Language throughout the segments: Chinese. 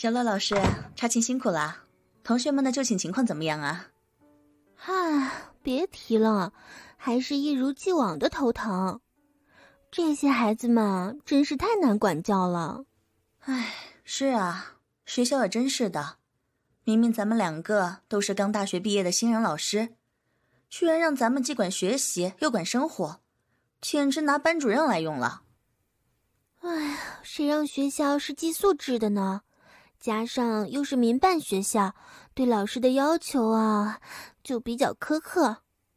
小乐老师，查寝辛苦了，同学们的就寝情况怎么样啊？ 别提了，还是一如既往的头疼。这些孩子们真是太难管教了。 是啊，学校也真是的，明明咱们2个都是刚大学毕业的新人老师，居然让咱们既管学习又管生活，简直拿班主任来用了。 谁让学校是寄宿制的呢？加上又是民办学校，对老师的要求就比较苛刻。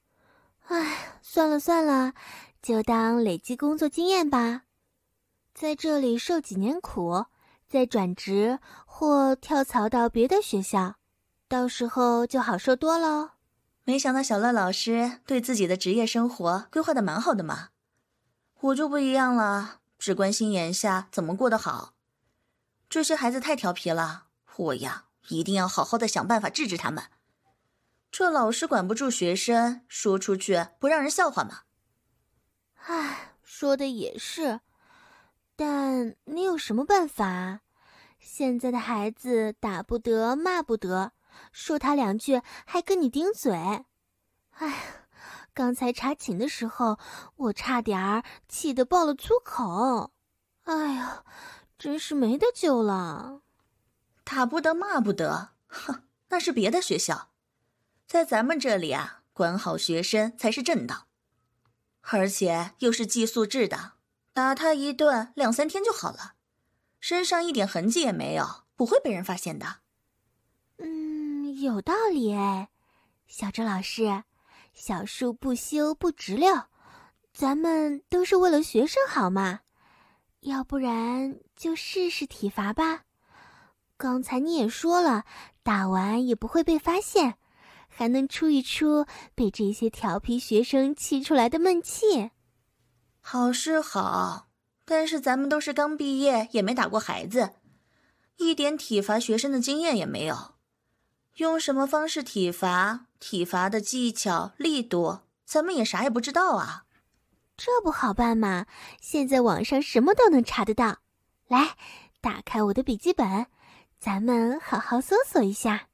算了，就当累积工作经验吧。在这里受几年苦，再转职或跳槽到别的学校，到时候就好受多了。 没想到小乐老师对自己的职业生活规划得蛮好的嘛。我就不一样了，只关心眼下怎么过得好。这些孩子太调皮了，我呀一定要好好的想办法治他们。这老师管不住学生，说出去不让人笑话吗？ 说的也是，但你有什么办法？现在的孩子打不得骂不得，说他2句还跟你顶嘴。刚才查寝的时候，我差点气得爆了粗口。真是没得救了。 打不得骂不得，哼，那是别的学校。在咱们这里啊，管好学生才是正道。而且又是寄宿制的，打他一顿2、3天就好了，身上一点痕迹也没有，不会被人发现的。 有道理哎，小周老师，小树不修不直溜，咱们都是为了学生好嘛。要不然就试试体罚吧。刚才你也说了，打完也不会被发现，还能出一出被这些调皮学生气出来的闷气。 好是好，但是咱们都是刚毕业，也没打过孩子，一点体罚学生的经验也没有。用什么方式体罚，体罚的技巧、力度，咱们也啥也不知道啊。 这不好办嘛，现在网上什么都能查得到。来，打开我的笔记本，咱们好好搜索一下。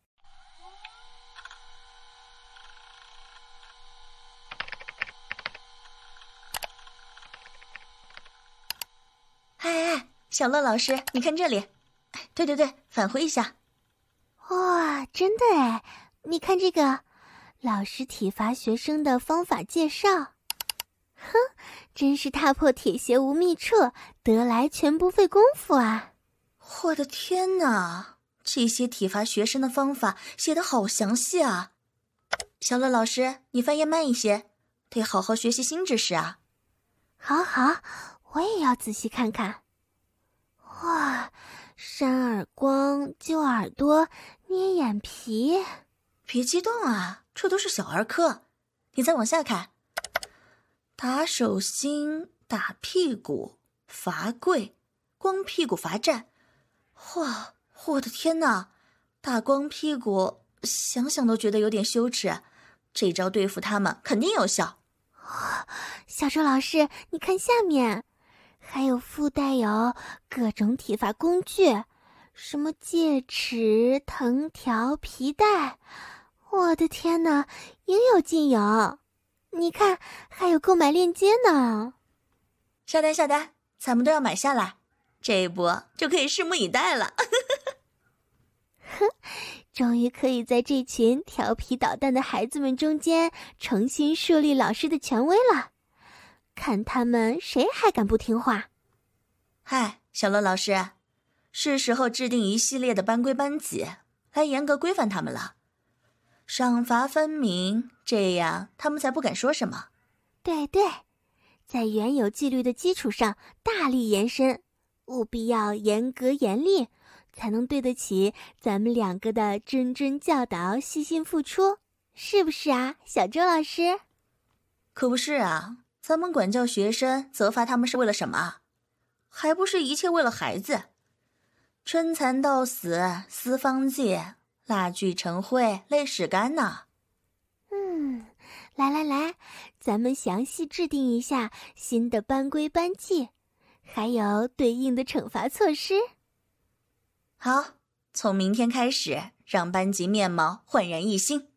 小乐老师，你看这里。对，返回一下。 哇，真的哎，你看这个，老师体罚学生的方法介绍。真是踏破铁鞋无觅处，得来全不费工夫啊。 我的天哪，这些体罚学生的方法写得好详细啊。小乐老师，你翻页慢一些，得好好学习新知识啊。 好，我也要仔细看看。哇，扇耳光、揪耳朵、捏眼皮。 别激动啊，这都是小儿科。你再往下看，打手心、打屁股、罚跪、光屁股罚站。哇，我的天哪，打光屁股想想都觉得有点羞耻，这招对付他们肯定有效。 小周老师，你看下面还有附带有各种体罚工具，什么戒尺、藤条、皮带，我的天哪，应有尽有。你看还有购买链接呢。 下单，咱们都要买下来，这一波就可以拭目以待了。 终于可以在这群调皮捣蛋的孩子们中间重新树立老师的权威了，看他们谁还敢不听话。 小乐老师，是时候制定一系列的班规班纪，来严格规范他们了，赏罚分明，这样他们才不敢说什么。 对，在原有纪律的基础上大力延伸，务必要严格严厉，才能对得起咱们2个的谆谆教导、细心付出，是不是啊，小周老师？ 可不是啊，咱们管教学生、责罚他们是为了什么？还不是一切为了孩子。春蚕到死丝方尽，蜡炬成灰泪始干呐。 来，咱们详细制定一下新的班规班纪，还有对应的惩罚措施。 好，从明天开始，让班级面貌焕然一新。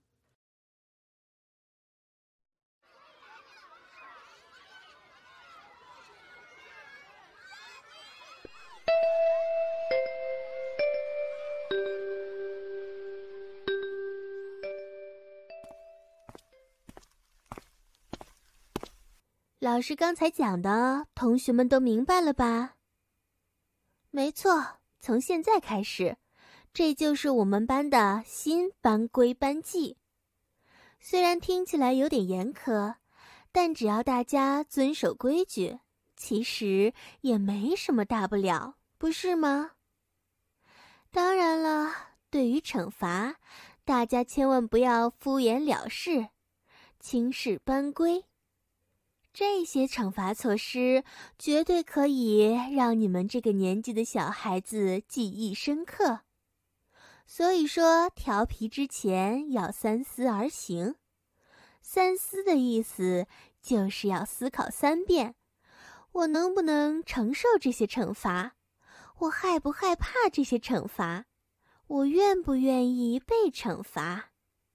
老师刚才讲的，同学们都明白了吧？没错，从现在开始，这就是我们班的新班规班纪。虽然听起来有点严苛，但只要大家遵守规矩，其实也没什么大不了，不是吗？当然了，对于惩罚，大家千万不要敷衍了事，轻视班规。这些惩罚措施绝对可以让你们这个年纪的小孩子记忆深刻。所以说，调皮之前要三思而行。三思的意思就是要思考3遍，我能不能承受这些惩罚？我害不害怕这些惩罚？我愿不愿意被惩罚？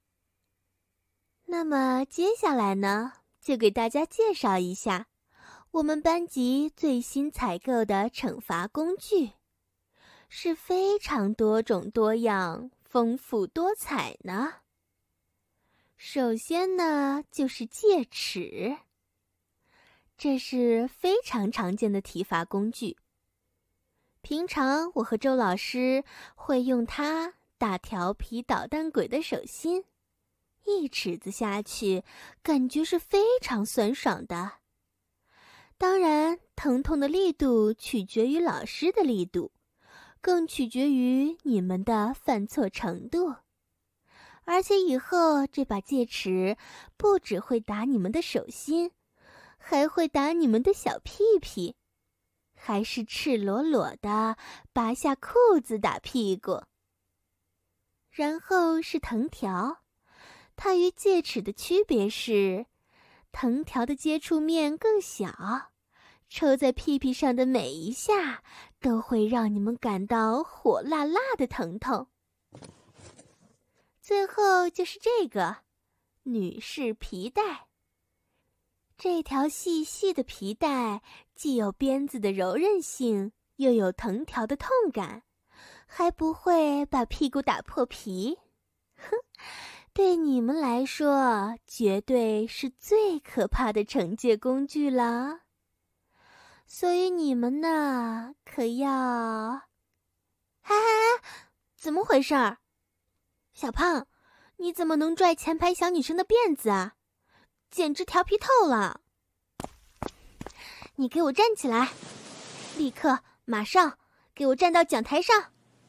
那么接下来呢？就给大家介绍一下我们班级最新采购的惩罚工具，是非常多种多样、丰富多彩呢。首先呢，就是戒尺，这是非常常见的体罚工具。平常我和周老师会用它打调皮捣蛋鬼的手心。一尺子下去，感觉是非常酸爽的。当然，疼痛的力度取决于老师的力度，更取决于你们的犯错程度。而且以后这把戒尺不只会打你们的手心，还会打你们的小屁屁，还是赤裸裸的拔下裤子打屁股。然后是藤条。它与戒尺的区别是，藤条的接触面更小，抽在屁屁上的每一下都会让你们感到火辣辣的疼痛。最后就是这个女士皮带。这条细细的皮带既有鞭子的柔韧性，又有藤条的痛感，还不会把屁股打破皮。哼！对你们来说，绝对是最可怕的惩戒工具了。所以你们呢，可要……嗨，怎么回事儿？小胖，你怎么能拽前排小女生的辫子啊？简直调皮透了！你给我站起来，立刻，马上，给我站到讲台上！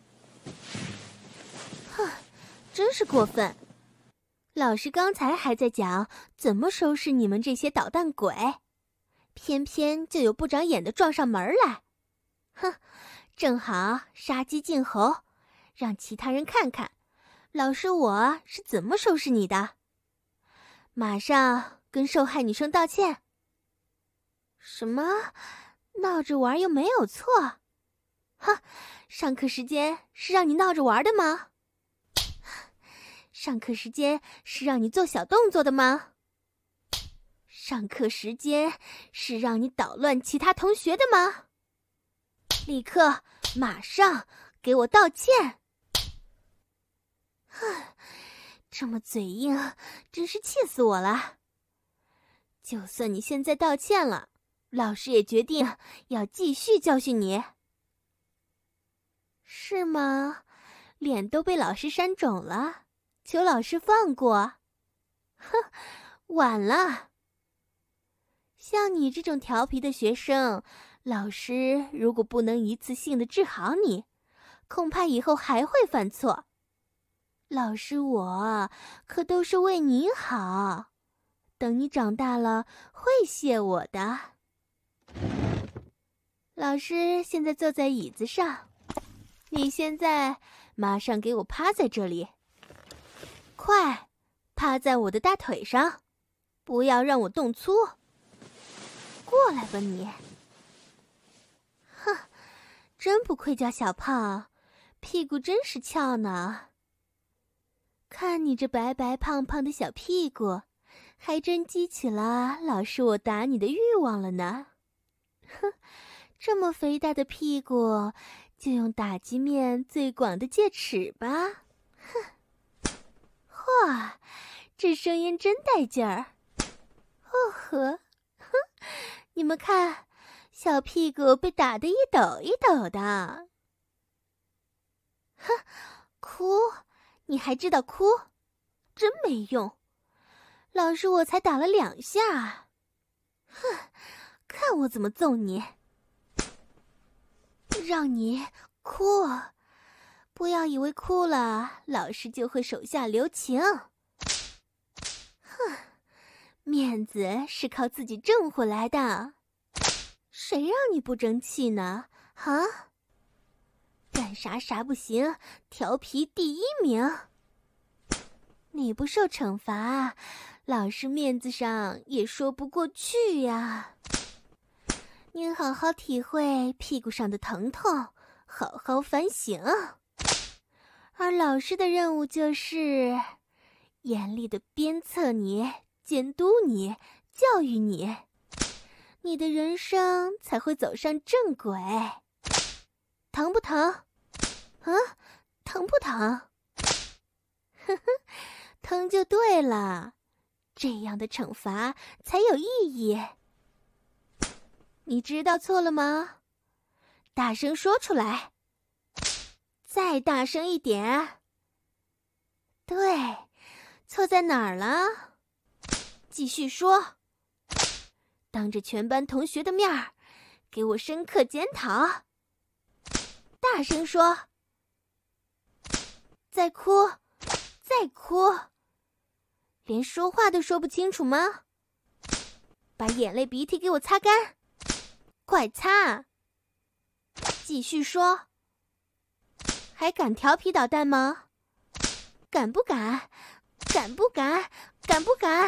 哼，真是过分！老师刚才还在讲怎么收拾你们这些捣蛋鬼，偏偏就有不长眼的撞上门来。哼，正好杀鸡儆猴，让其他人看看老师我是怎么收拾你的。马上跟受害女生道歉。什么？闹着玩又没有错？哼，上课时间是让你闹着玩的吗？上课时间是让你做小动作的吗？上课时间是让你捣乱其他同学的吗？立刻，马上给我道歉！这么嘴硬，真是气死我了。就算你现在道歉了，老师也决定要继续教训你。是吗？脸都被老师扇肿了。求老师放过。哼，晚了。像你这种调皮的学生，老师如果不能一次性的治好你，恐怕以后还会犯错。老师我可都是为你好，等你长大了会谢我的。老师现在坐在椅子上，你现在马上给我趴在这里。快，趴在我的大腿上，不要让我动粗。过来吧你。哼，真不愧叫小胖， 屁股真是翘呢。看你这白白胖胖的小屁股，还真激起了老师我打你的欲望了呢。哼，这么肥大的屁股，就用打击面最广的戒尺吧。哼，嚯，这声音真带劲儿。哦呵，哼，你们看，小屁股被打得一抖一抖的。哼，哭？你还知道哭？真没用！老师我才打了2下。哼，看我怎么揍你！让你哭，不要以为哭了老师就会手下留情。哼，面子是靠自己挣回来的，谁让你不争气呢？啊？干啥不行，调皮第1名。你不受惩罚，老师面子上也说不过去呀。您好好体会屁股上的疼痛，好好反省。而老师的任务就是严厉的鞭策你，监督你，教育你，你的人生才会走上正轨。疼不疼？啊，疼不疼？呵呵，疼就对了，这样的惩罚才有意义。你知道错了吗？大声说出来，再大声一点。对，错在哪儿了？继续说，当着全班同学的面儿，给我深刻检讨。大声说，再哭，再哭，连说话都说不清楚吗？把眼泪鼻涕给我擦干，快擦！继续说，还敢调皮捣蛋吗？敢不敢？敢不敢？敢不敢？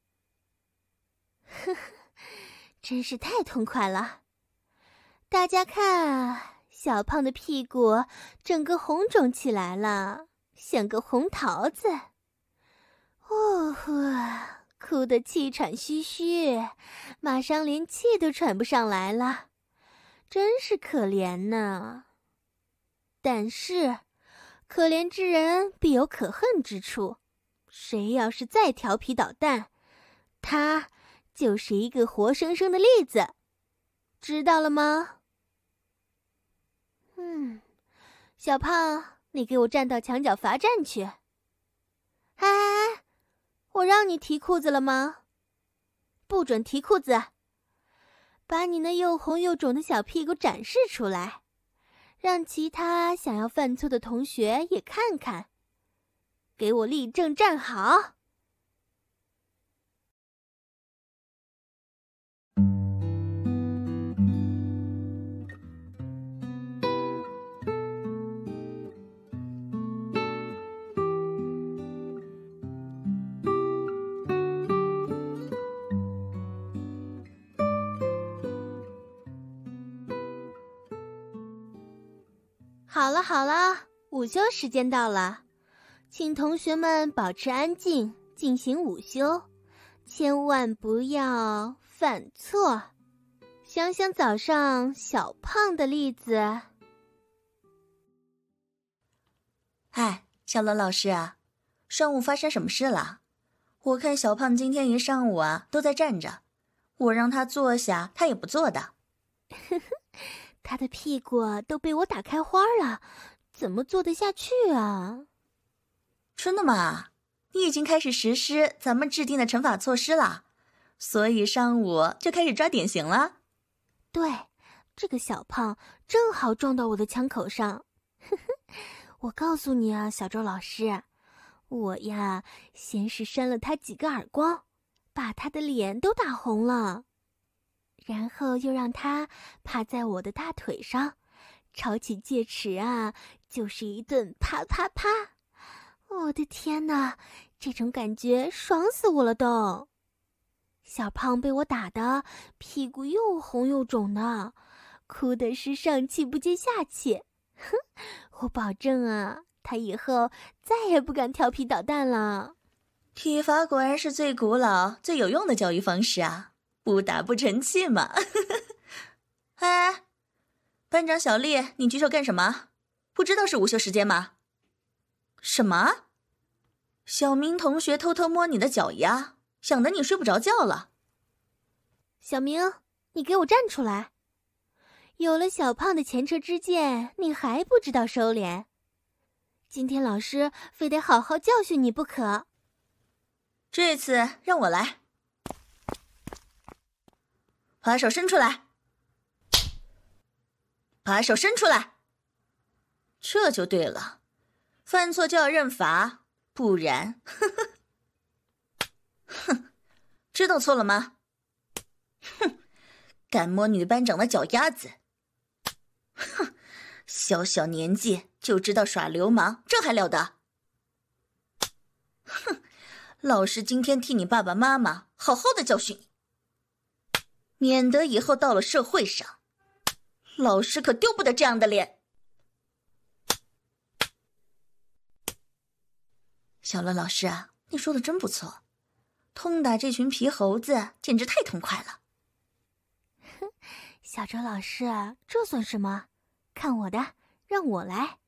呵呵，真是太痛快了！大家看，小胖的屁股整个红肿起来了，像个红桃子。哦呵，哭得气喘吁吁，马上连气都喘不上来了，真是可怜呢。但是，可怜之人必有可恨之处，谁要是再调皮捣蛋，他就是一个活生生的例子，知道了吗？小胖，你给我站到墙角罚站去。哎，我让你提裤子了吗？不准提裤子，把你那又红又肿的小屁股展示出来，让其他想要犯错的同学也看看。给我立正站好。好了，午休时间到了，请同学们保持安静，进行午休，千万不要犯错。想想早上小胖的例子。 哎，小罗老师啊，上午发生什么事了？我看小胖今天一上午啊都在站着，我让他坐下，他也不坐的。 他的屁股都被我打开花了，怎么坐得下去啊？ 真的吗？你已经开始实施咱们制定的惩罚措施了，所以上午就开始抓典型了。 对，这个小胖正好撞到我的枪口上。我告诉你啊，小周老师，我呀先是扇了他几个耳光，把他的脸都打红了。然后又让他趴在我的大腿上，抄起戒尺啊，就是一顿啪啪啪。我的天哪，这种感觉爽死我了都！小胖被我打得屁股又红又肿的，哭的是上气不接下气。 我保证啊，他以后再也不敢调皮捣蛋了。 体罚果然是最古老、最有用的教育方式啊！不打不成器嘛。哎，班长小丽，你举手干什么？不知道是午休时间吗？什么？小明同学偷偷摸你的脚丫，想得你睡不着觉了。 小明，你给我站出来！有了小胖的前车之鉴，你还不知道收敛？今天老师非得好好教训你不可。 这次让我来。把手伸出来。把手伸出来。这就对了，犯错就要认罚，不然，哼，知道错了吗？哼，敢摸女班长的脚丫子，哼，小小年纪就知道耍流氓，这还了得？哼，老师今天替你爸爸妈妈好好的教训你，免得以后到了社会上，老师可丢不得这样的脸。小乐老师啊，你说的真不错，痛打这群皮猴子简直太痛快了。 哼，小周老师，这算什么？看我的，让我来。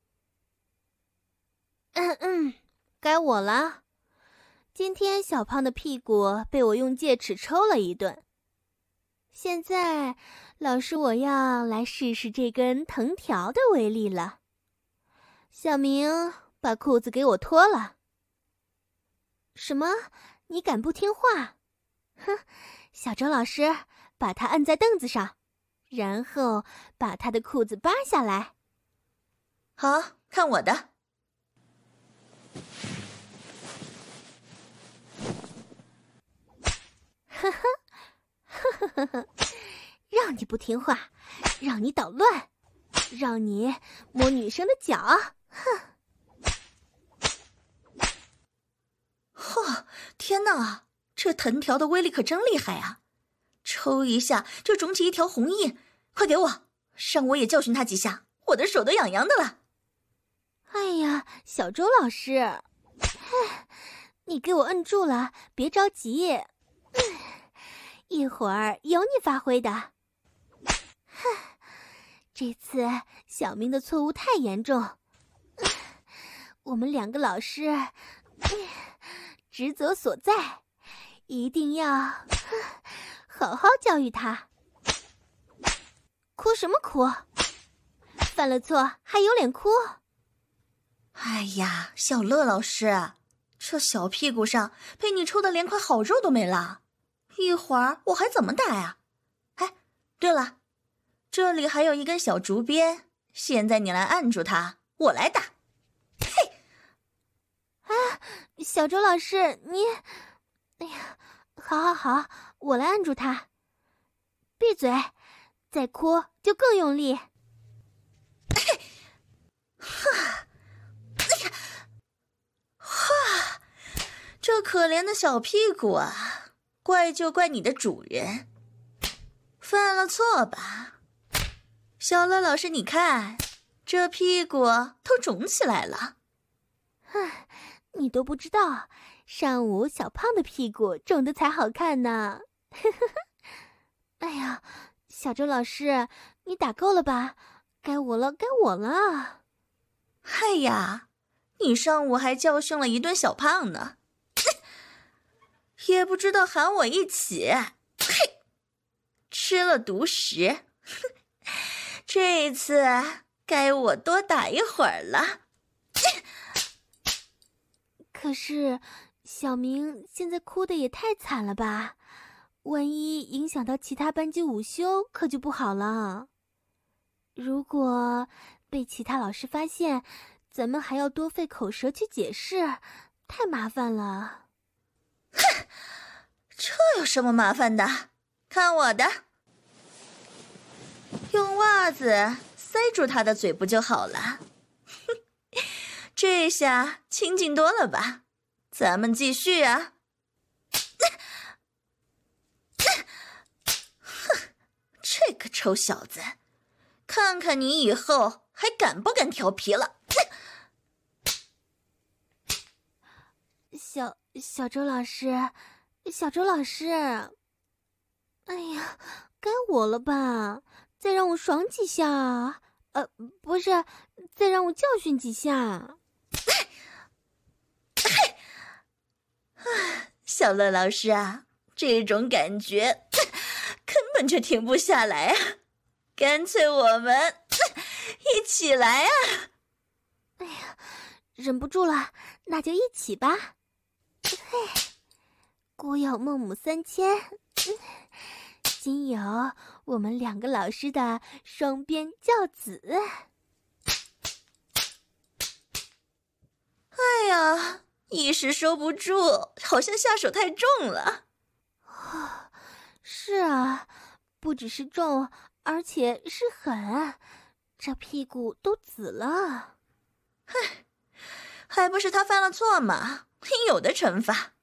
该我了。今天小胖的屁股被我用戒尺抽了一顿。现在，老师我要来试试这根藤条的威力了。小明，把裤子给我脱了。什么？你敢不听话？哼，小周老师，把他按在凳子上，然后把他的裤子扒下来。 好，看我的。 呵呵，让你不听话，让你捣乱，让你摸女生的脚，哼！ 嚯，天哪，这藤条的威力可真厉害啊！抽一下就肿起一条红印，快给我，让我也教训他几下，我的手都痒痒的了。 哎呀，小周老师，你给我摁住了，别着急，一会儿有你发挥的。这次小明的错误太严重，我们两个老师职责所在，一定要好好教育他。哭什么哭？犯了错还有脸哭？ 哎呀，小乐老师，这小屁股上被你抽的连块好肉都没了，一会儿我还怎么打呀？哎，对了，这里还有一根小竹鞭，现在你来按住它，我来打。嘿！ 啊，小周老师，你，哎呀，好，我来按住他。闭嘴，再哭就更用力。 这可怜的小屁股啊，怪就怪你的主人，犯了错吧？小乐老师，你看，这屁股都肿起来了。 你都不知道，上午小胖的屁股肿得才好看呢。哎呀，小周老师，你打够了吧？该我了。 哎呀，你上午还教训了一顿小胖呢，也不知道喊我一起，嘿，吃了独食。这一次该我多打一会儿了。 可是，小明现在哭得也太惨了吧？万一影响到其他班级午休，可就不好了。如果被其他老师发现，咱们还要多费口舌去解释，太麻烦了。 哼，这有什么麻烦的？看我的，用袜子塞住他的嘴不就好了？这下清静多了吧？咱们继续啊！哼，这个臭小子，看看你以后还敢不敢调皮了？ 小周老师，小周老师，哎呀，该我了吧？再让我爽几下，不是，再让我教训几下。 小乐老师啊，这种感觉根本就停不下来啊！干脆我们一起来啊！ 哎呀，忍不住了，那就一起吧。嘿，孤有孟母三迁，今有我们2个老师的双边教子。 哎呀，一时收不住，好像下手太重了。 是啊，不只是重，而且是狠，这屁股都紫了。 唉，还不是他犯了错嘛，应有的惩罚。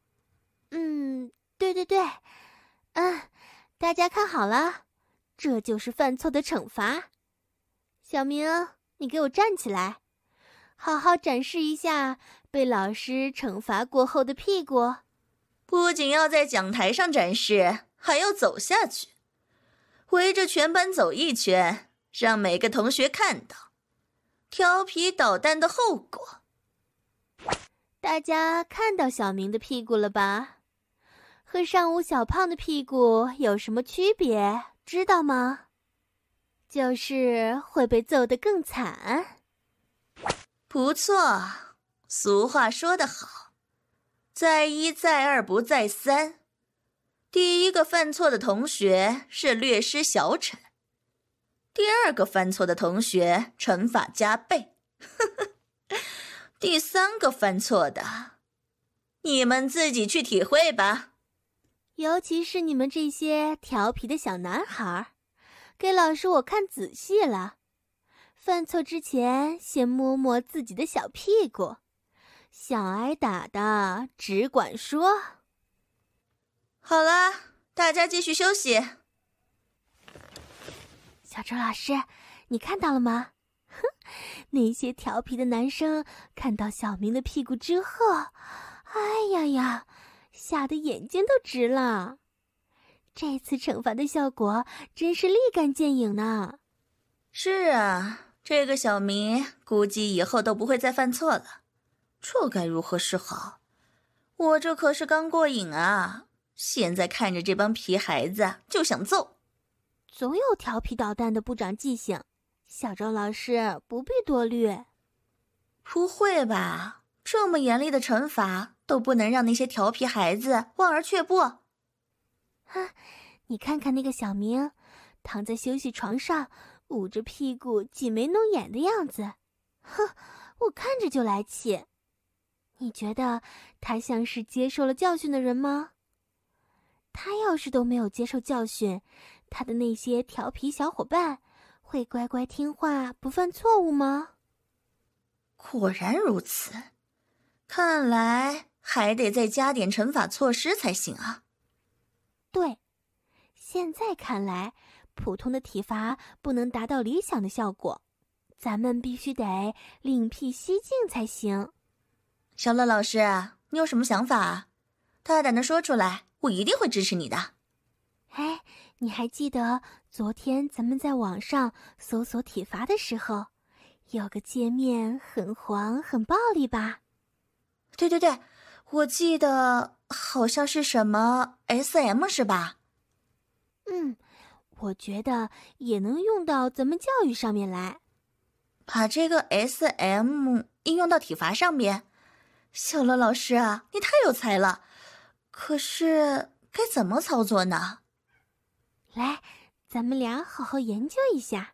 对，大家看好了，这就是犯错的惩罚。小明，你给我站起来，好好展示一下被老师惩罚过后的屁股。 不仅要在讲台上展示，还要走下去，围着全班走一圈，让每个同学看到调皮捣蛋的后果。 大家看到小明的屁股了吧？和上午小胖的屁股有什么区别，知道吗？就是会被揍得更惨。 不错，俗话说得好，再一再二不再三。第一个犯错的同学是略施小惩，第2个犯错的同学惩罚加倍，第3个犯错的，你们自己去体会吧。 尤其是你们这些调皮的小男孩，给老师我看仔细了。犯错之前，先摸摸自己的小屁股，想挨打的只管说。 好啦，大家继续休息。 小周老师，你看到了吗？哼，那些调皮的男生看到小明的屁股之后，哎呀，吓得眼睛都直了。这次惩罚的效果真是立竿见影呢。 是啊，这个小明估计以后都不会再犯错了，这该如何是好？我这可是刚过瘾啊，现在看着这帮皮孩子就想揍。 总有调皮捣蛋的不长记性，小周老师不必多虑。 不会吧？这么严厉的惩罚都不能让那些调皮孩子望而却步？ 你看看那个小明，躺在休息床上，捂着屁股挤眉弄眼的样子，哼，我看着就来气。你觉得他像是接受了教训的人吗？他要是都没有接受教训，他的那些调皮小伙伴会乖乖听话不犯错误吗？ 果然如此，看来还得再加点惩罚措施才行啊。 对，现在看来，普通的体罚不能达到理想的效果，咱们必须得另辟蹊径才行。 小乐老师，你有什么想法啊？大胆的说出来，我一定会支持你的。 哎，你还记得昨天咱们在网上搜索体罚的时候，有个界面很黄很暴力吧？ 对，我记得好像是什么 SM 是吧？ 我觉得也能用到咱们教育上面来。 把这个 SM 应用到体罚上面，小乐老师啊，你太有才了。可是该怎么操作呢？ 来，咱们俩好好研究一下。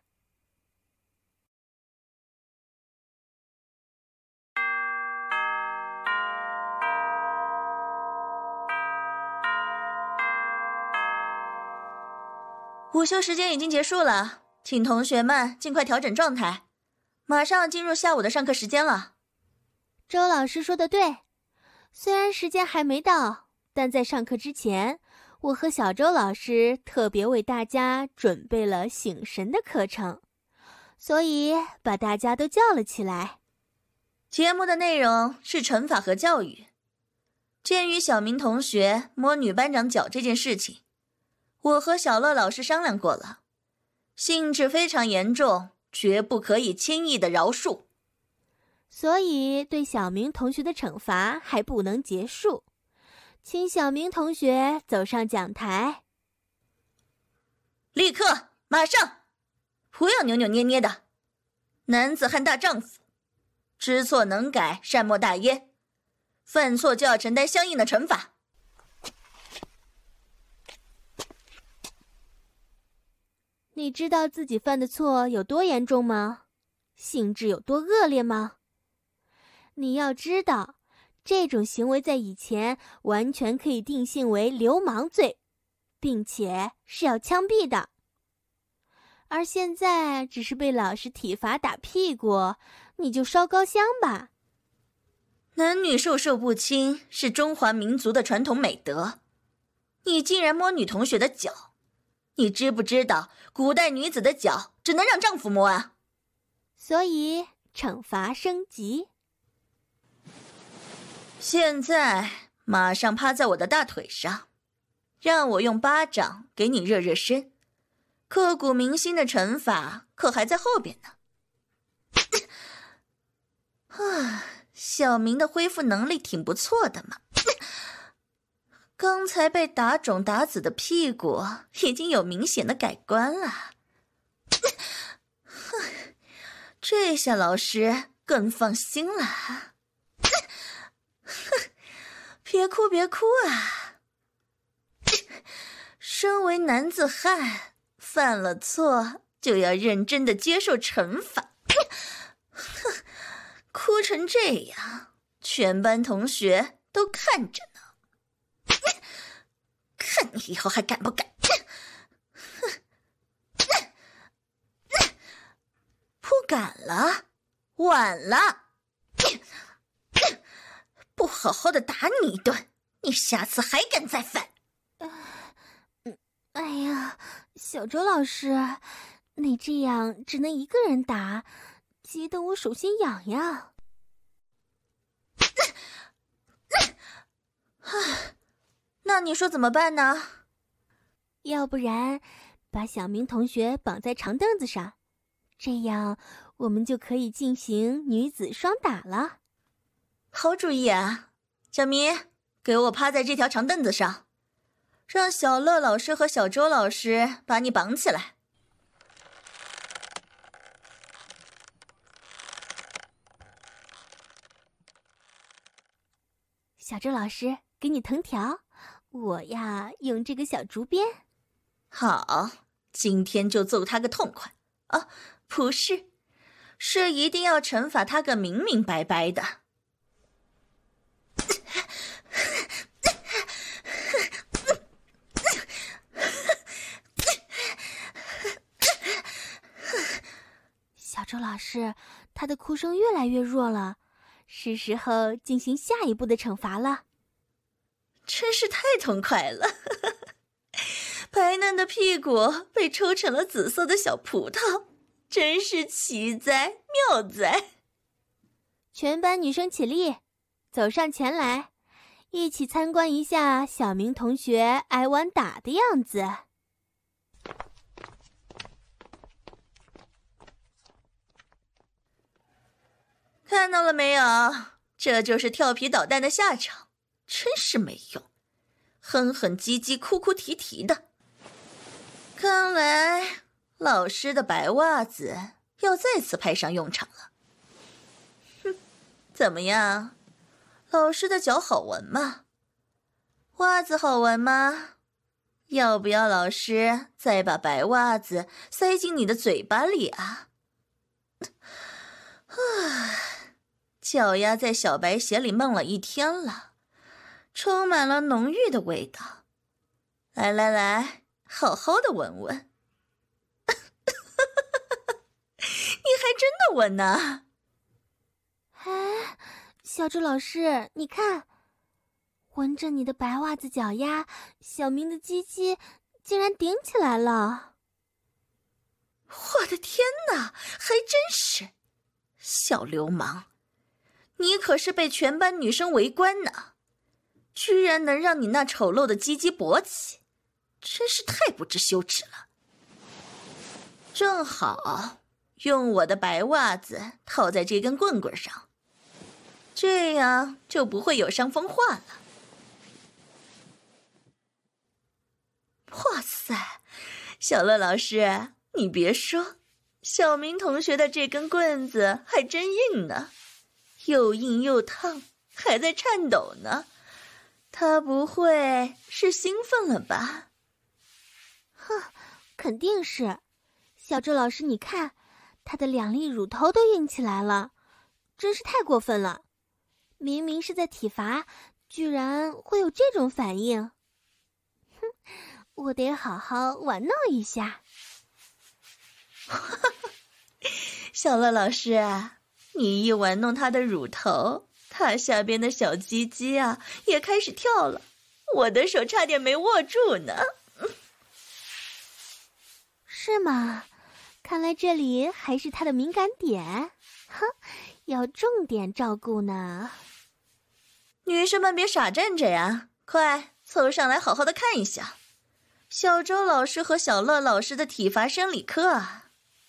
午休时间已经结束了，请同学们尽快调整状态，马上进入下午的上课时间了。 周老师说的对，虽然时间还没到，但在上课之前，我和小周老师特别为大家准备了醒神的课程， 所以把大家都叫了起来。 节目的内容是惩罚和教育。鉴于小明同学摸女班长脚这件事情，我和小乐老师商量过了，性质非常严重，绝不可以轻易的饶恕。 所以对小明同学的惩罚还不能结束，请小明同学走上讲台。 立刻，马上，不要扭扭捏捏的，男子汉大丈夫，知错能改，善莫大焉，犯错就要承担相应的惩罚。 你知道自己犯的错有多严重吗？性质有多恶劣吗？你要知道，这种行为在以前完全可以定性为流氓罪，并且是要枪毙的。而现在只是被老师体罚打屁股，你就烧高香吧。 男女授受不亲是中华民族的传统美德，你竟然摸女同学的脚，你知不知道古代女子的脚只能让丈夫摸啊？ 所以惩罚升级。 现在马上趴在我的大腿上，让我用巴掌给你热热身。刻骨铭心的惩罚可还在后边呢。小明的恢复能力挺不错的嘛。刚才被打肿打紫的屁股已经有明显的改观了。这下老师更放心了。别哭别哭啊！身为男子汉，犯了错就要认真的接受惩罚。哭成这样，全班同学都看着呢。看你以后还敢不敢？不敢了，晚了。不好好的打你一顿，你下次还敢再犯？ 哎呀，小周老师，你这样只能一个人打，急得我手心痒呀。 那你说怎么办呢？ 要不然把小明同学绑在长凳子上，这样我们就可以进行女子双打了。 好主意啊！小明，给我趴在这条长凳子上，让小乐老师和小周老师把你绑起来。 小周老师，给你藤条，我呀用这个小竹鞭。 好，今天就揍他个痛快。啊，不是，是一定要惩罚他个明明白白的。 小周老师，他的哭声越来越弱了，是时候进行下一步的惩罚了。 真是太痛快了！白嫩的屁股被抽成了紫色的小葡萄，真是奇哉妙哉！ 全班女生起立，走上前来，一起参观一下小明同学挨完打的样子。 看到了没有？这就是调皮捣蛋的下场，真是没用，哼哼唧唧，哭哭啼啼的。看来老师的白袜子要再次派上用场了。哼，怎么样？老师的脚好闻吗？袜子好闻吗？要不要老师再把白袜子塞进你的嘴巴里啊？脚丫在小白鞋里梦了一天了，充满了浓郁的味道。来来来，好好的闻闻。你还真的闻呢。 哎，小周老师，你看，闻着你的白袜子脚丫，小明的鸡鸡竟然顶起来了。 我的天哪， 还真是，小流氓，你可是被全班女生围观呢，居然能让你那丑陋的鸡鸡勃起，真是太不知羞耻了。正好用我的白袜子套在这根棍棍上，这样就不会有伤风化了。哇塞，小乐老师，你别说，小明同学的这根棍子还真硬呢，又硬又烫，还在颤抖呢。他不会是兴奋了吧？ 哼，肯定是。小周老师，你看，他的2粒乳头都硬起来了，真是太过分了。明明是在体罚，居然会有这种反应。哼，我得好好玩弄一下。 小乐老师啊，你一玩弄他的乳头，他下边的小鸡鸡啊也开始跳了，我的手差点没握住呢。 是吗？看来这里还是他的敏感点，哼，要重点照顾呢。 女生们别傻站着呀，快凑上来好好的看一下小周老师和小乐老师的体罚生理课啊。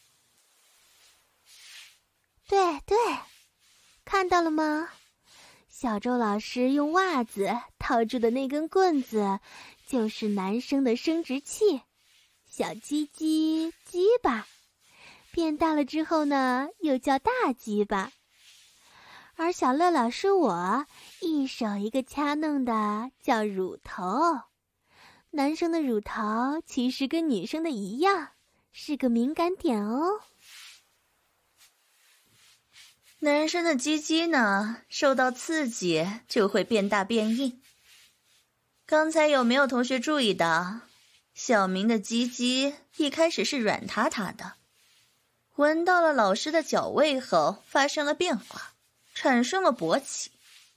对对，看到了吗？小周老师用袜子套住的那根棍子，就是男生的生殖器，小鸡鸡鸡巴，变大了之后呢，又叫大鸡巴。而小乐老师我一手一个掐弄的叫乳头。男生的乳头其实跟女生的一样，是个敏感点哦。 男生的鸡鸡呢，受到刺激就会变大变硬。刚才有没有同学注意到，小明的鸡鸡一开始是软塌塌的，闻到了老师的脚味后发生了变化，产生了勃起。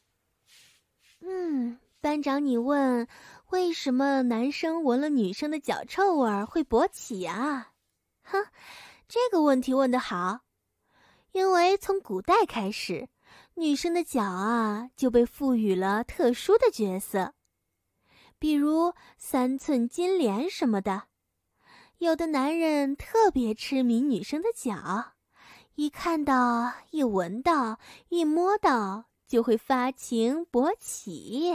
班长你问，为什么男生闻了女生的脚臭味会勃起啊？哼，这个问题问得好。因为从古代开始，女生的脚啊就被赋予了特殊的角色，比如3寸金莲什么的。有的男人特别痴迷女生的脚，一看到、一闻到、一摸到，就会发情勃起。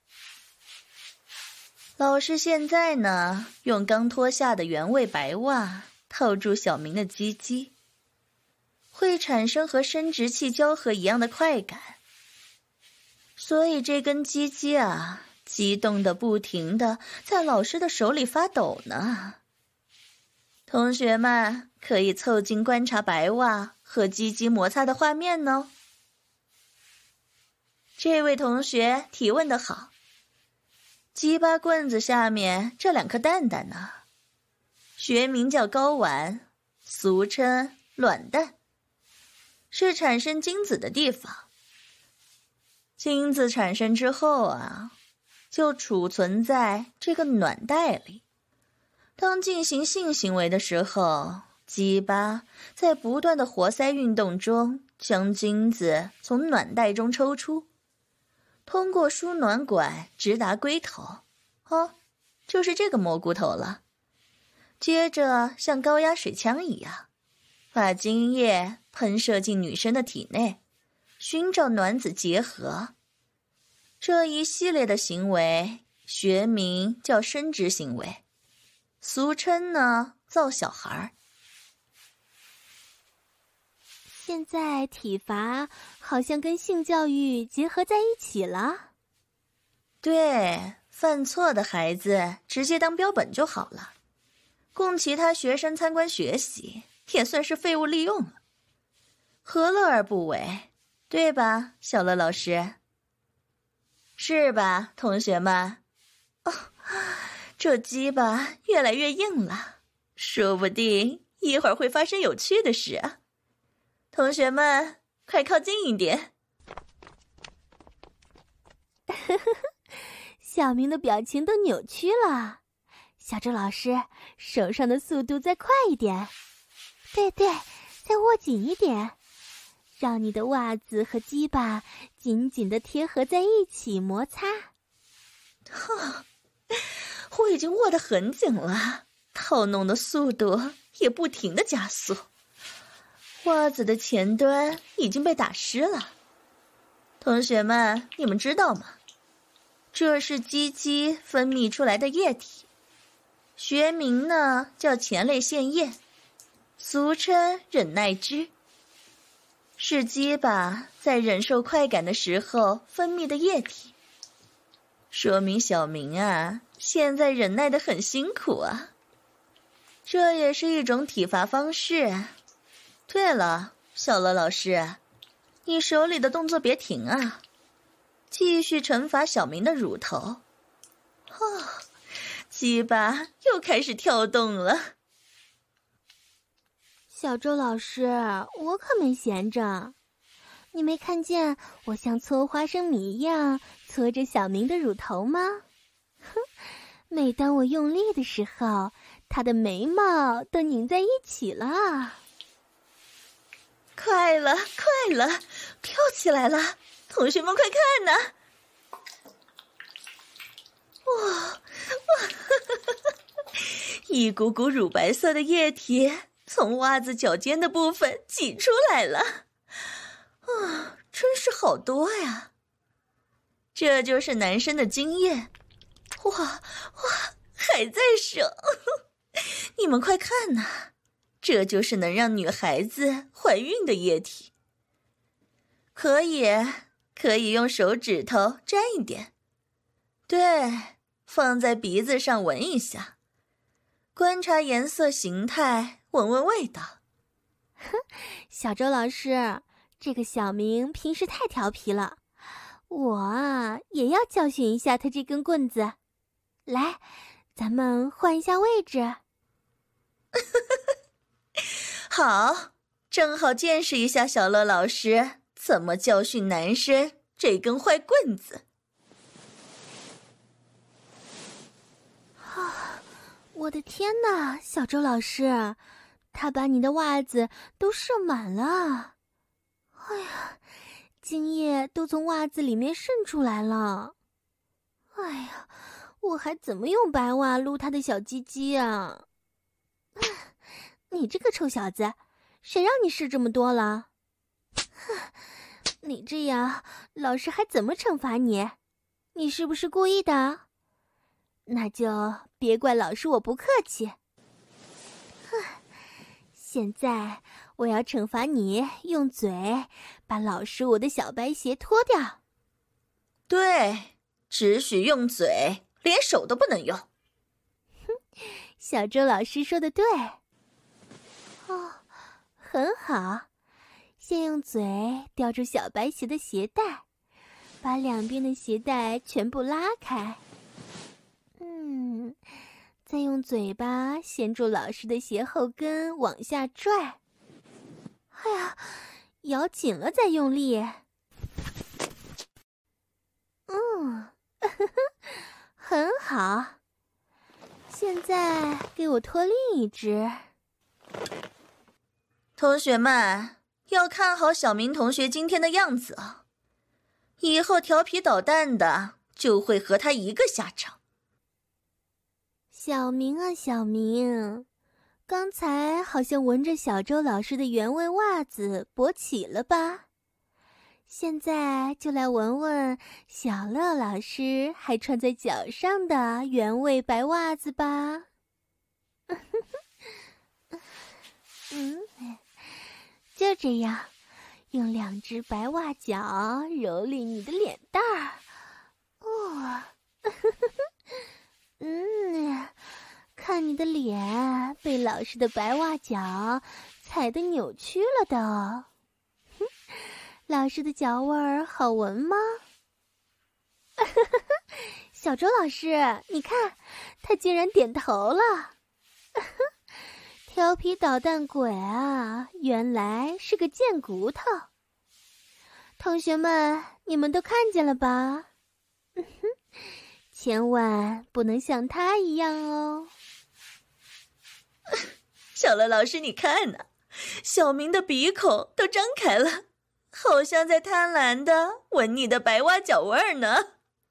老师现在呢，用刚脱下的原味白袜套住小明的鸡鸡，会产生和生殖器交合一样的快感，所以这根鸡鸡啊，激动的不停的在老师的手里发抖呢。同学们可以凑近观察白袜和鸡鸡摩擦的画面哦。这位同学提问得好，鸡巴棍子下面这2颗蛋蛋呢，学名叫睾丸，俗称卵蛋，是产生精子的地方。精子产生之后啊，就储存在这个卵袋里。当进行性行为的时候，鸡巴在不断的活塞运动中，将精子从卵袋中抽出，通过输卵管直达龟头，就是这个蘑菇头了。接着像高压水枪一样，把精液喷射进女生的体内，寻找卵子结合。这一系列的行为学名叫生殖行为，俗称呢造小孩。 现在体罚好像跟性教育结合在一起了。 对，犯错的孩子直接当标本就好了，供其他学生参观学习，也算是废物利用了，何乐而不为，对吧，小乐老师？是吧，同学们？这鸡巴越来越硬了，说不定一会儿会发生有趣的事啊！同学们，快靠近一点。 小明的表情都扭曲了。小周老师，手上的速度再快一点。对， 再握紧一点，让你的袜子和鸡巴紧紧地贴合在一起摩擦。 我已经握得很紧了，套弄的速度也不停地加速。袜子的前端已经被打湿了。同学们，你们知道吗？这是鸡鸡分泌出来的液体，学名呢叫前列腺液，俗称忍耐汁，是鸡巴在忍受快感的时候分泌的液体。说明小明啊，现在忍耐得很辛苦啊。这也是一种体罚方式。对了，小乐老师，你手里的动作别停啊，继续惩罚小明的乳头。鸡巴又开始跳动了。 小周老师，我可没闲着。你没看见我像搓花生米一样搓着小明的乳头吗？哼，每当我用力的时候，他的眉毛都拧在一起了。 快了，快了，跳起来了！同学们快看呐！哇，一股股乳白色的液体从袜子脚尖的部分挤出来了。真是好多呀！这就是男生的精液。哇，还在射！你们快看呐，这就是能让女孩子怀孕的液体。可以用手指头沾一点，对，放在鼻子上闻一下，观察颜色形态，闻闻味道。 小周老师，这个小明平时太调皮了，我也要教训一下他这根棍子。来，咱们换一下位置。 好，正好见识一下小乐老师怎么教训男生这根坏棍子。 我的天哪，小周老师，他把你的袜子都射满了。哎呀，精液都从袜子里面渗出来了。哎呀，我还怎么用白袜撸他的小鸡鸡啊？你这个臭小子，谁让你试这么多了？你这样，老师还怎么惩罚你？你是不是故意的？那就别怪老师我不客气。现在我要惩罚你，用嘴把老师我的小白鞋脱掉。 对，只许用嘴，连手都不能用。 小周老师说的对。很好，先用嘴叼住小白鞋的鞋带，把两边的鞋带全部拉开。再用嘴巴衔住老师的鞋后跟往下拽。哎呀，咬紧了再用力。很好。现在给我脱另一只。 同学们要看好小明同学今天的样子啊！以后调皮捣蛋的就会和他一个下场。 小明啊，小明，刚才好像闻着小周老师的原味袜子勃起了吧？现在就来闻闻小乐老师还穿在脚上的原味白袜子吧。就这样，用两只白袜脚蹂躏你的脸蛋儿。看你的脸被老师的白袜脚踩得扭曲了都。老师的脚味儿好闻吗？小周老师，你看，他竟然点头了。调皮捣蛋鬼啊，原来是个贱骨头。同学们，你们都看见了吧？千万不能像他一样哦。 小乐老师，你看呐， 小明的鼻孔都张开了，好像在贪婪地闻你的白袜脚味儿呢。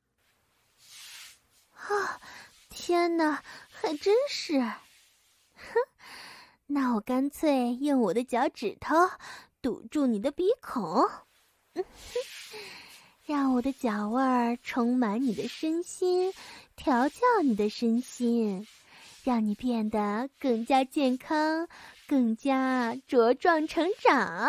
啊，天哪，还真是！哼，那我干脆用我的脚趾头堵住你的鼻孔，让我的脚味儿充满你的身心，调教你的身心，让你变得更加健康，更加茁壮成长。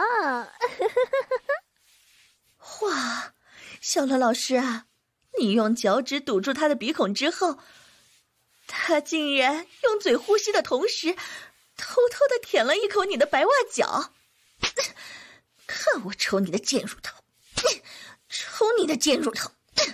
哇，小乐老师啊，你用脚趾堵住他的鼻孔之后，他竟然用嘴呼吸的同时，偷偷地舔了一口你的白袜脚。看我抽你的贱乳头，抽你的贱乳头！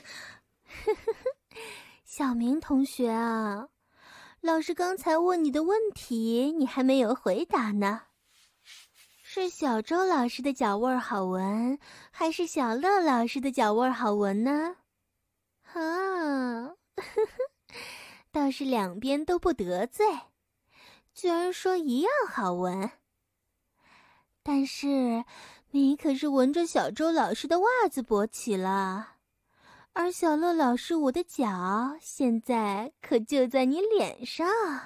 小明同学啊，老师刚才问你的问题，你还没有回答呢。是小周老师的脚味好闻，还是小乐老师的脚味好闻呢？啊，倒是两边都不得罪，居然说一样好闻。但是你可是闻着小周老师的袜子勃起了，而小乐老师我的脚现在可就在你脸上。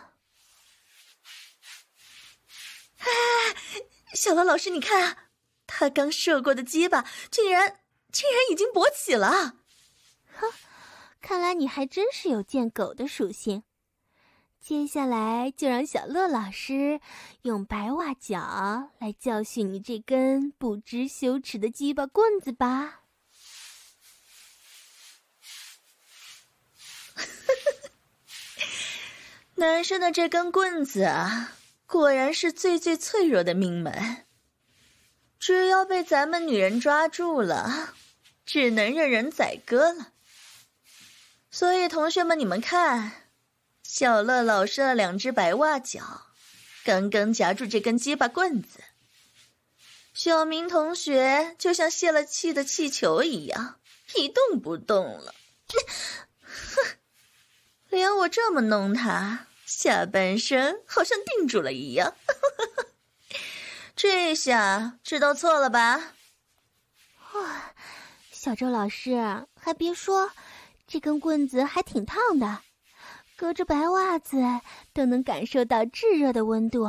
小乐老师，你看，他刚射过的鸡巴竟然已经勃起了。 哼，看来你还真是有见狗的属性。接下来就让小乐老师用白袜脚来教训你这根不知羞耻的鸡巴棍子吧。 男生的这根棍子啊，果然是最脆弱的命门，只要被咱们女人抓住了，只能任人宰割了。所以同学们，你们看，小乐老师的两只白袜脚刚刚夹住这根鸡巴棍子，小明同学就像泄了气的气球一样一动不动了。连我这么弄他，下半身好像定住了一样。这下知道错了吧？ 哇，小周老师，还别说，这根棍子还挺烫的，隔着白袜子都能感受到炙热的温度。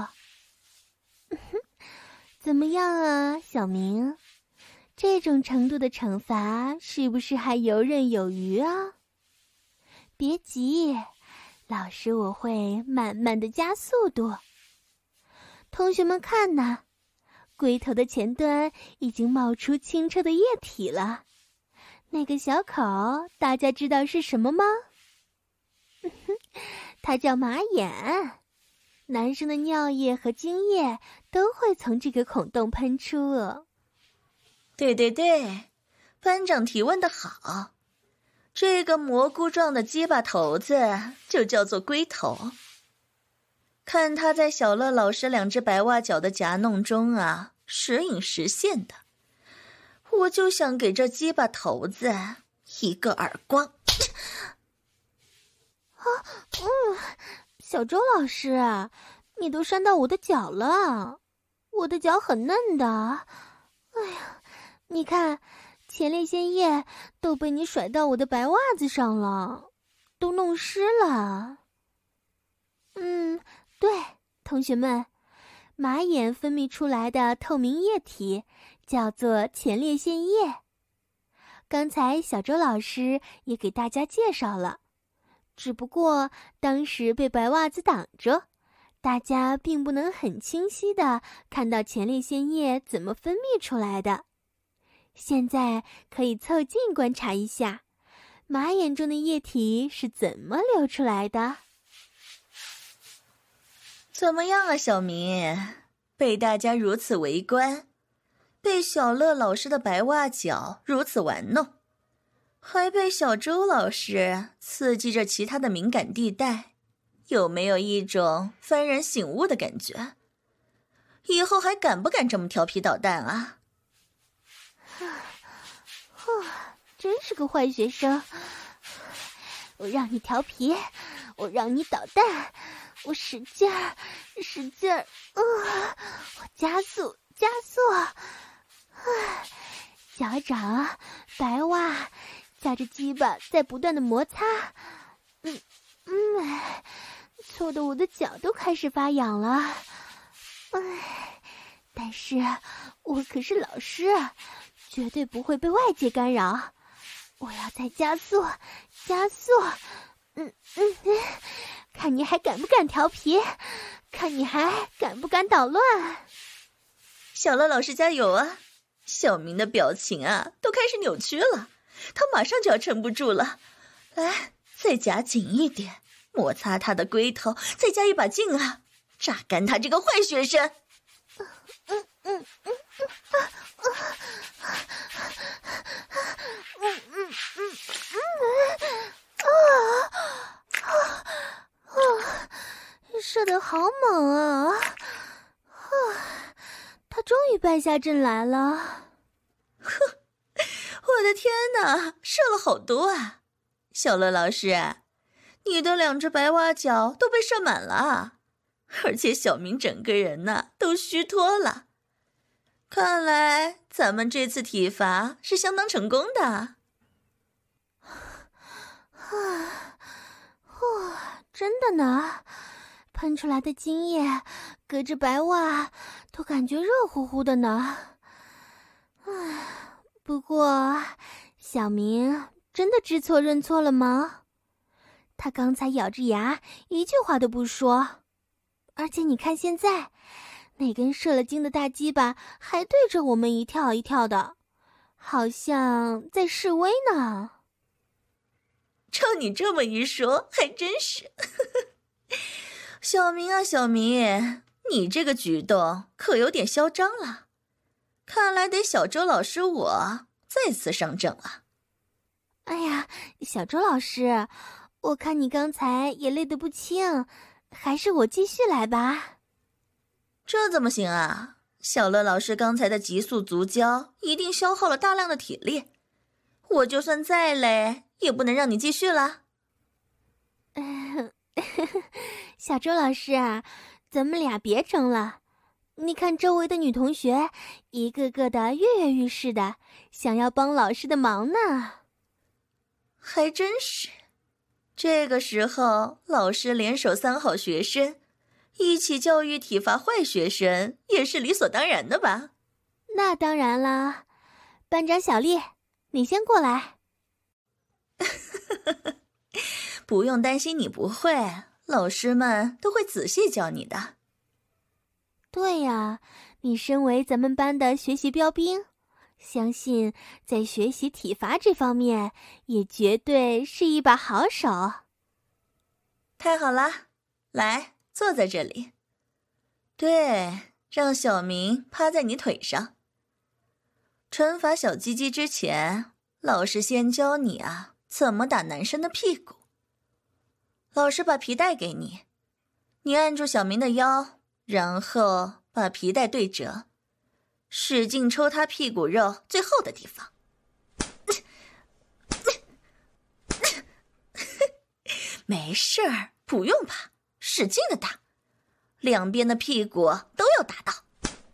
怎么样啊，小明？这种程度的惩罚是不是还游刃有余啊？别急，老师我会慢慢的加速度。同学们看呐，龟头的前端已经冒出清澈的液体了。那个小口大家知道是什么吗？它叫马眼。男生的尿液和精液都会从这个孔洞喷出。 对，班长提问的好。这个蘑菇状的鸡巴头子就叫做龟头。看他在小乐老师两只白袜脚的夹弄中啊，时隐时现的，我就想给这鸡巴头子一个耳光。 小周老师，你都扇到我的脚了，我的脚很嫩的。哎呀，你看，前列腺液都被你甩到我的白袜子上了，都弄湿了。对，同学们，马眼分泌出来的透明液体叫做前列腺液。刚才小周老师也给大家介绍了，只不过当时被白袜子挡着，大家并不能很清晰地看到前列腺液怎么分泌出来的。现在可以凑近观察一下，马眼中的液体是怎么流出来的。 怎么样啊，小明？被大家如此围观，被小乐老师的白袜脚如此玩弄，还被小周老师刺激着其他的敏感地带，有没有一种幡然醒悟的感觉？以后还敢不敢这么调皮捣蛋啊？ 真是个坏学生！我让你调皮，我让你捣蛋， 我使劲儿，使劲儿，我加速，加速！脚掌、白袜夹着鸡巴在不断的摩擦，搓得我的脚都开始发痒了。但是我可是老师，绝对不会被外界干扰。我要再加速，加速！看你还敢不敢调皮，看你还敢不敢捣乱。 小乐老师加油啊！小明的表情啊都开始扭曲了，他马上就要撑不住了。来，再夹紧一点，摩擦他的龟头，再加一把劲啊，榨干他这个坏学生。 射得好猛啊！他终于败下阵来了。 哼，我的天哪，射了好多啊！小乐老师，你的2只白蛙脚都被射满了，而且小明整个人呢都虚脱了。看来咱们这次体罚是相当成功的。 真的呢，喷出来的精液隔着白袜都感觉热乎乎的呢。不过小明真的知错认错了吗？他刚才咬着牙一句话都不说，而且你看现在那根射了精的大鸡巴还对着我们一跳一跳的，好像在示威呢。 照你这么一说，还真是。小明啊，小明，你这个举动可有点嚣张了，看来得小周老师我再次上阵了。 哎呀，小周老师，我看你刚才也累得不轻，还是我继续来吧。 这怎么行啊？小乐老师刚才的急速足交一定消耗了大量的体力，我就算再累也不能让你继续了。 小周老师啊，咱们俩别争了。你看周围的女同学一个个的跃跃欲试的，想要帮老师的忙呢。 还真是，这个时候老师联手3好学生，一起教育体罚坏学生也是理所当然的吧？ 那当然啦。班长小丽，你先过来。 不用担心你不会，老师们都会仔细教你的。 对呀，你身为咱们班的学习标兵，相信在学习体罚这方面也绝对是一把好手。 太好了，来，坐在这里。对，让小明趴在你腿上。惩罚小鸡鸡之前，老师先教你啊怎么打男生的屁股。老师把皮带给你，你按住小明的腰，然后把皮带对折，使劲抽他屁股肉最厚的地方。没事儿，不用怕，使劲的打，两边的屁股都要打到。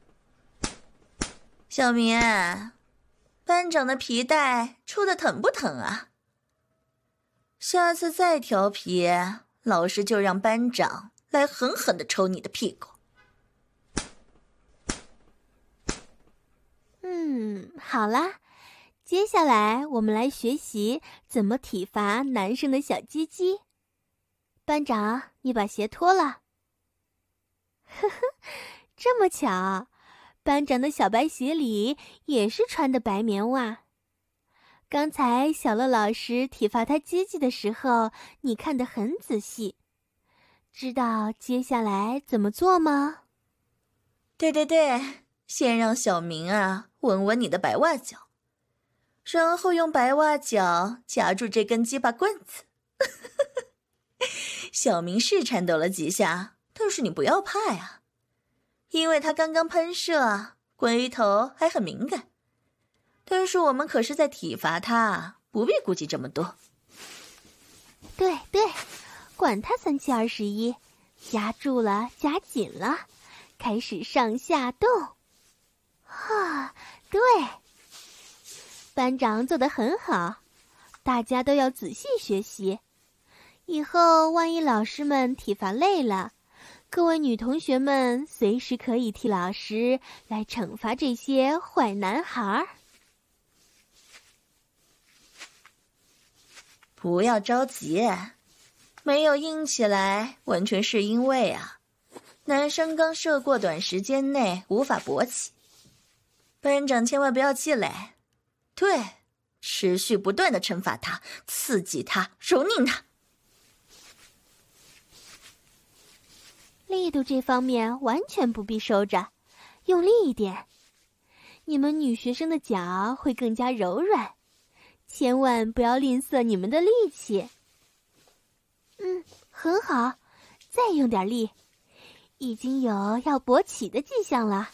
小明，班长的皮带抽得疼不疼啊？下次再调皮，老师就让班长来狠狠地抽你的屁股。 好啦，接下来我们来学习怎么体罚男生的小鸡鸡。班长，你把鞋脱了。呵呵，这么巧，班长的小白鞋里也是穿的白棉袜。刚才小乐老师体罚他鸡鸡的时候，你看得很仔细，知道接下来怎么做吗？ 对，先让小明啊闻闻你的白袜脚，然后用白袜脚夹住这根鸡巴棍子。小明是颤抖了几下，但是你不要怕呀，因为他刚刚喷射，龟头还很敏感。但是我们可是在体罚他，不必顾及这么多。 对，管他3七21， 夹住了，夹紧了，开始上下动。对，班长做得很好，大家都要仔细学习。以后万一老师们体罚累了，各位女同学们随时可以替老师来惩罚这些坏男孩。 不要着急，没有硬起来，完全是因为男生刚射过，短时间内无法勃起。班长千万不要气馁，对，持续不断的惩罚他，刺激他，蹂躏他。 力度这方面完全不必收着，用力一点。你们女学生的脚会更加柔软，千万不要吝啬你们的力气。很好，再用点力，已经有要勃起的迹象了。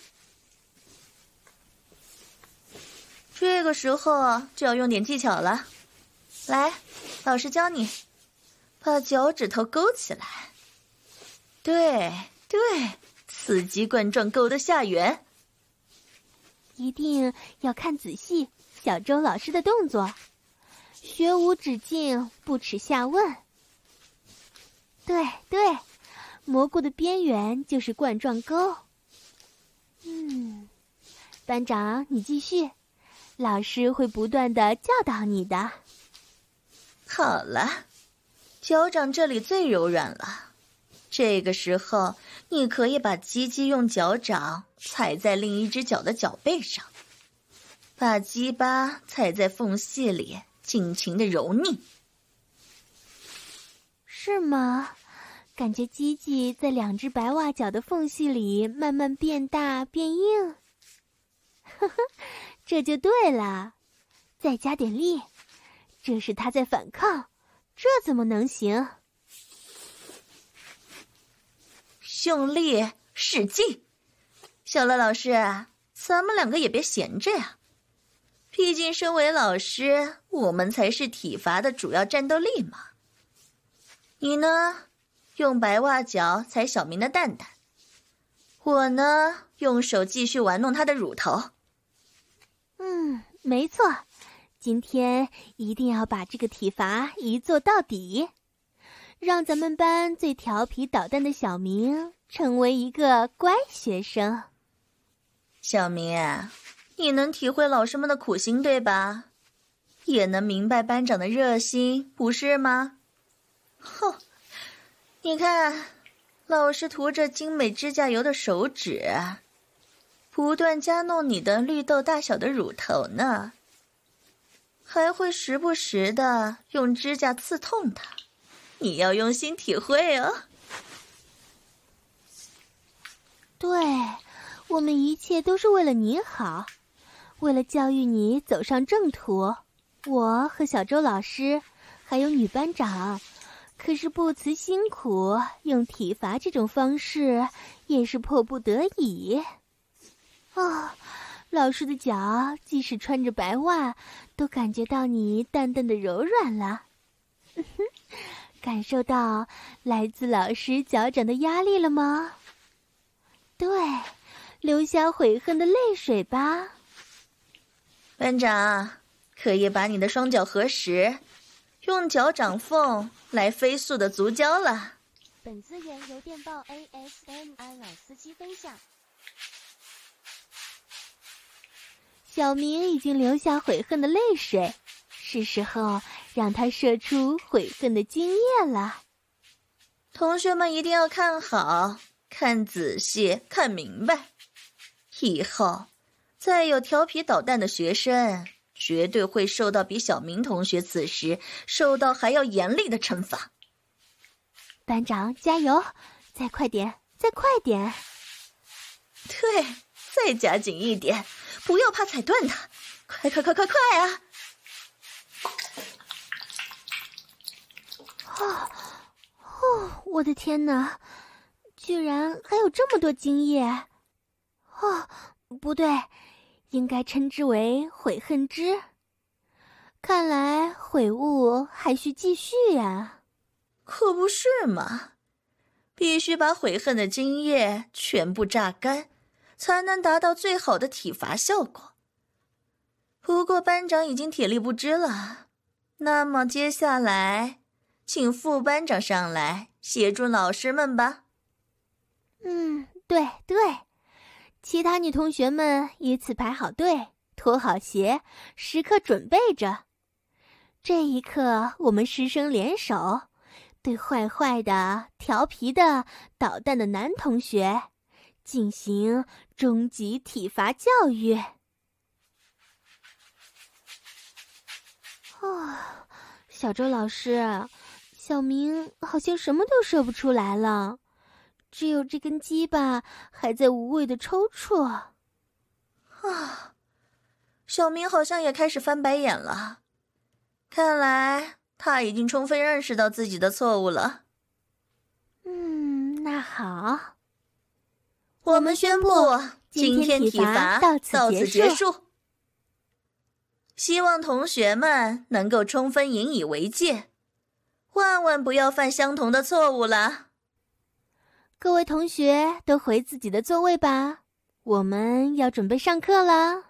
这个时候就要用点技巧了。来，老师教你，把脚趾头勾起来。对，刺激冠状沟的下缘。 一定要看仔细小周老师的动作，学无止境，不耻下问。对，蘑菇的边缘就是冠状沟。班长，你继续，老师会不断地教导你的。 好了，脚掌这里最柔软了。这个时候，你可以把鸡鸡用脚掌踩在另一只脚的脚背上，把鸡巴踩在缝隙里，尽情的揉捏。 是吗？感觉鸡鸡在两只白袜脚的缝隙里慢慢变大变硬。这就对了，再加点力，这是他在反抗，这怎么能行？ 用力使劲，小乐老师，咱们两个也别闲着呀。毕竟身为老师，我们才是体罚的主要战斗力嘛。你呢，用白袜脚踩小明的蛋蛋，我呢，用手继续玩弄他的乳头。 没错，今天一定要把这个体罚一做到底，让咱们班最调皮捣蛋的小明成为一个乖学生。 小明，你能体会老师们的苦心对吧？也能明白班长的热心，不是吗？你看，老师涂着精美指甲油的手指，不断夹弄你的绿豆大小的乳头呢，还会时不时的用指甲刺痛它，你要用心体会哦。 对，我们一切都是为了你好，为了教育你走上正途。我和小周老师，还有女班长，可是不辞辛苦，用体罚这种方式，也是迫不得已。老师的脚即使穿着白袜，都感觉到你淡淡的柔软了。感受到来自老师脚掌的压力了吗？对，流下悔恨的泪水吧。 班长，可以把你的双脚合十，用脚掌缝来飞速的足交了。 本资源由电报 ASMR 老司机分享。 小明已经流下悔恨的泪水，是时候让他射出悔恨的精液了。 同学们一定要看好，看仔细，看明白。以后再有调皮捣蛋的学生，绝对会受到比小明同学此时受到还要严厉的惩罚。 班长加油，再快点，再快点。 对，再加紧一点，不要怕踩断它，快啊！ 我的天哪，居然还有这么多精液！不对，应该称之为悔恨汁。看来悔悟还需继续呀。 可不是嘛， 必须把悔恨的精液全部榨干，才能达到最好的体罚效果。不过班长已经体力不支了，那么接下来请副班长上来协助老师们吧。 对，其他女同学们依次排好队，脱好鞋，时刻准备着。这一刻，我们师生联手，对坏的、调皮的、捣蛋的男同学进行终极体罚教育。小周老师，小明好像什么都说不出来了，只有这根鸡巴还在无谓的抽搐。 小明好像也开始翻白眼了，看来他已经充分认识到自己的错误了。 那好， 我们宣布今天体罚到此结束。希望同学们能够充分引以为戒，万万不要犯相同的错误了。 各位同学都回自己的座位吧，我们要准备上课了。